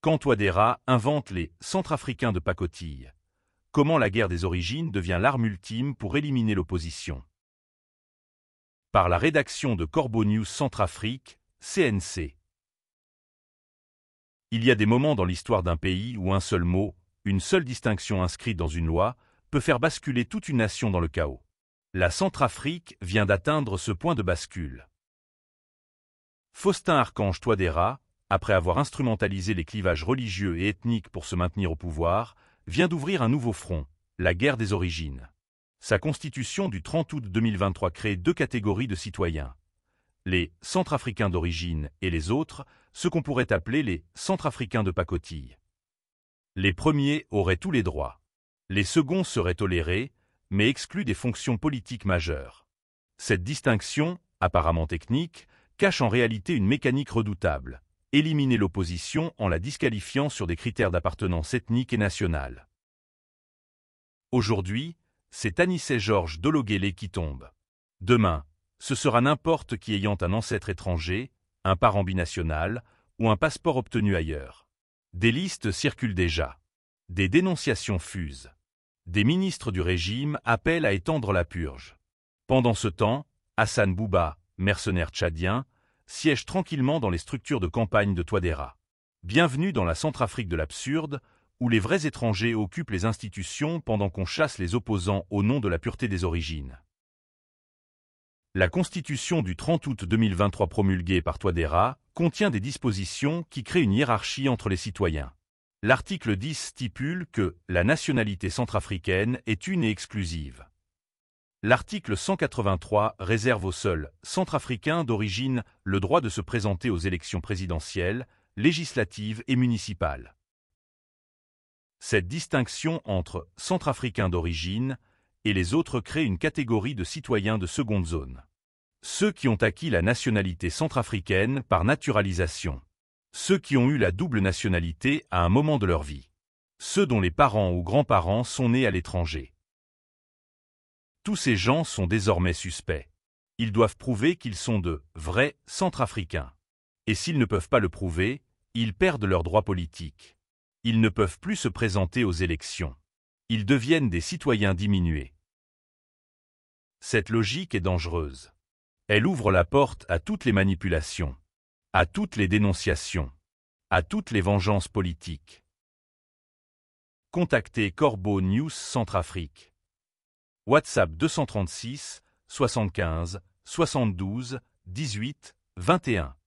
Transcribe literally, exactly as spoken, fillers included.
Quand Touadéra invente les Centrafricains de pacotille. Comment la guerre des origines devient l'arme ultime pour éliminer l'opposition. Par la rédaction de Corbeau News Centrafrique, C N C. Il y a des moments dans l'histoire d'un pays où un seul mot, une seule distinction inscrite dans une loi, peut faire basculer toute une nation dans le chaos. La Centrafrique vient d'atteindre ce point de bascule. Faustin Archange Touadéra, après avoir instrumentalisé les clivages religieux et ethniques pour se maintenir au pouvoir, vient d'ouvrir un nouveau front, la guerre des origines. Sa constitution du trente août deux mille vingt-trois crée deux catégories de citoyens. Les Centrafricains d'origine et les autres, ce qu'on pourrait appeler les Centrafricains de pacotille. Les premiers auraient tous les droits. Les seconds seraient tolérés, mais exclus des fonctions politiques majeures. Cette distinction, apparemment technique, cache en réalité une mécanique redoutable. Éliminer l'opposition en la disqualifiant sur des critères d'appartenance ethnique et nationale. Aujourd'hui, c'est Anissé Georges Dologuélé qui tombe. Demain, ce sera n'importe qui ayant un ancêtre étranger, un parent binational ou un passeport obtenu ailleurs. Des listes circulent déjà. Des dénonciations fusent. Des ministres du régime appellent à étendre la purge. Pendant ce temps, Hassan Bouba, mercenaire tchadien, siège tranquillement dans les structures de campagne de Touadéra. Bienvenue dans la Centrafrique de l'absurde, où les vrais étrangers occupent les institutions pendant qu'on chasse les opposants au nom de la pureté des origines. La Constitution du trente août deux mille vingt-trois promulguée par Touadéra contient des dispositions qui créent une hiérarchie entre les citoyens. L'article dix stipule que la nationalité centrafricaine est une et exclusive. L'article cent quatre-vingt-trois réserve aux seuls Centrafricains d'origine le droit de se présenter aux élections présidentielles, législatives et municipales. Cette distinction entre Centrafricains d'origine et les autres crée une catégorie de citoyens de seconde zone. Ceux qui ont acquis la nationalité centrafricaine par naturalisation. Ceux qui ont eu la double nationalité à un moment de leur vie. Ceux dont les parents ou grands-parents sont nés à l'étranger. Tous ces gens sont désormais suspects. Ils doivent prouver qu'ils sont de vrais Centrafricains. Et s'ils ne peuvent pas le prouver, ils perdent leurs droits politiques. Ils ne peuvent plus se présenter aux élections. Ils deviennent des citoyens diminués. Cette logique est dangereuse. Elle ouvre la porte à toutes les manipulations, à toutes les dénonciations, à toutes les vengeances politiques. Contactez Corbeau News Centrafrique. WhatsApp deux cent trente-six, soixante-quinze, soixante-douze, dix-huit, vingt et un.